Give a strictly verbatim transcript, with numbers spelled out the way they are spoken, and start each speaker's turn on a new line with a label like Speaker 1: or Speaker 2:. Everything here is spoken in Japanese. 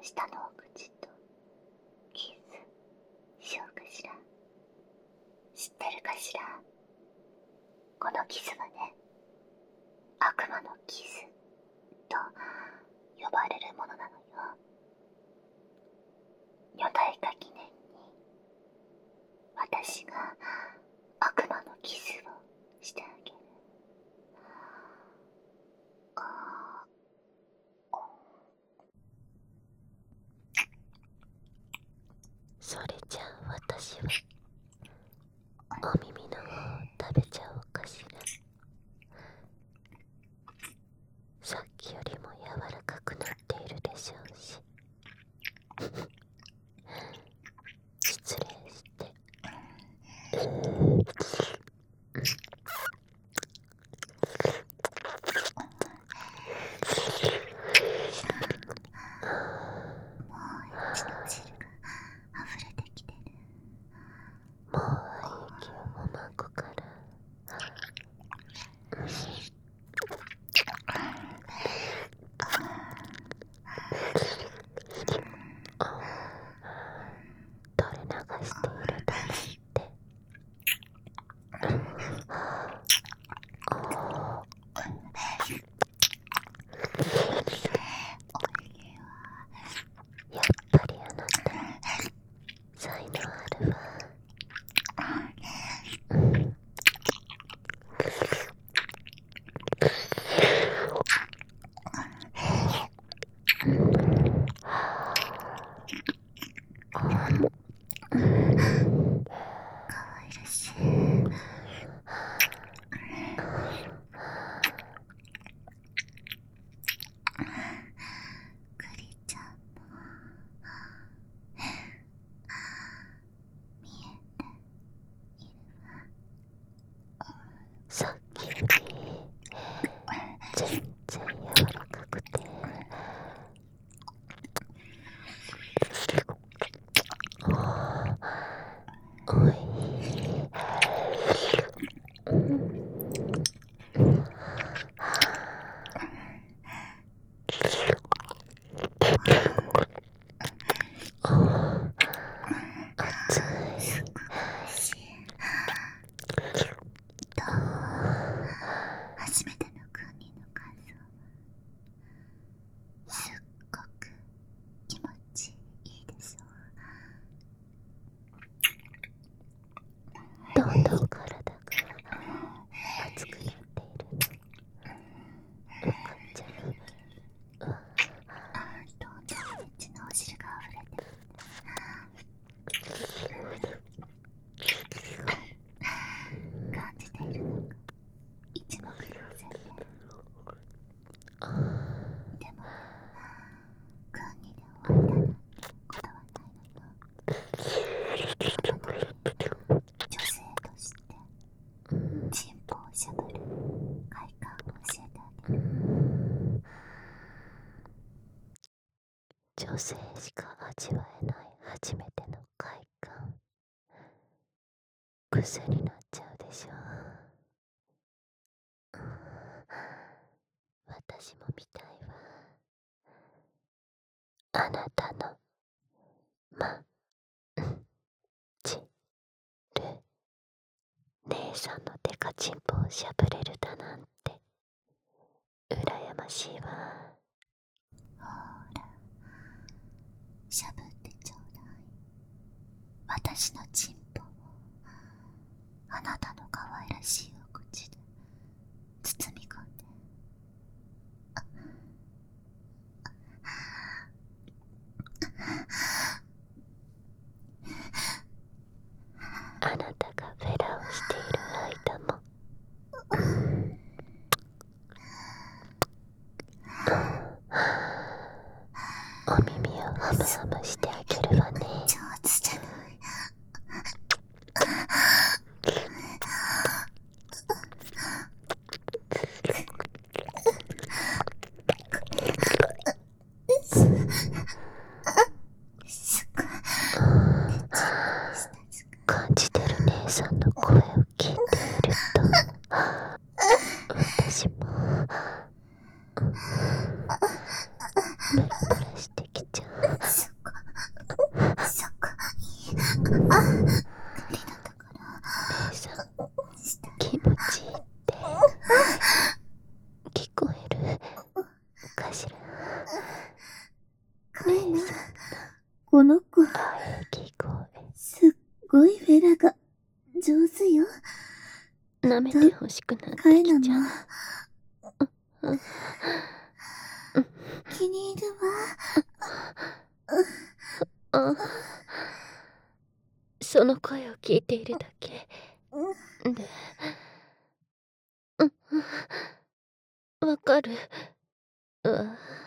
Speaker 1: 下のお口とキスしようかしら。知ってるかしら。このキスはね、悪魔のキスと呼ばれるものなのよ。女体化記念に私が悪魔のキスをしてあげる。
Speaker 2: それじゃあ私はお耳の方を食べちゃおうかしら。さっきよりも柔らかくなっているでしょうし失礼して。もう液をもまくから。垂れ流しているだなんて。やっぱりあなた才能あるわ。さっきより全然柔らかくて、おいしい。熱い。
Speaker 1: 初めての訓練の感想、すっごく気持ちいいでしょ
Speaker 2: どんどん体が熱くなっているの。分かっちゃう。
Speaker 1: どんどんエッチなお汁が溢れてる。感じているのか一目瞭然で。でもね、訓練で終わりだなんてことはないのよ。あなたに女性としてチンポをしゃぶる快感を教えてあげる。
Speaker 2: 女性しか味わえない初めての快感、癖になっちゃうでしょ。私も見たいわ。あなたのまちる姉さんのデカチンポをしゃぶれるだなんて羨ましいわ。
Speaker 1: ほら、しゃぶってちょうだい。私のチンポをあなたの可愛らしいお口で包み込んで。
Speaker 2: あなたがフェラをしている間もお耳をハムハムしてあげるわね。
Speaker 1: 上手じゃない。すごい。
Speaker 2: 感じてる姉さんの声を聞いていると私もプラプラしてきちゃう。
Speaker 1: エラが上手よ。
Speaker 2: 舐めてほしくなって
Speaker 1: カエナも
Speaker 2: きちゃう。
Speaker 1: 気に入るわ。
Speaker 2: あ、その声を聞いているだけで、うん、わかるわ。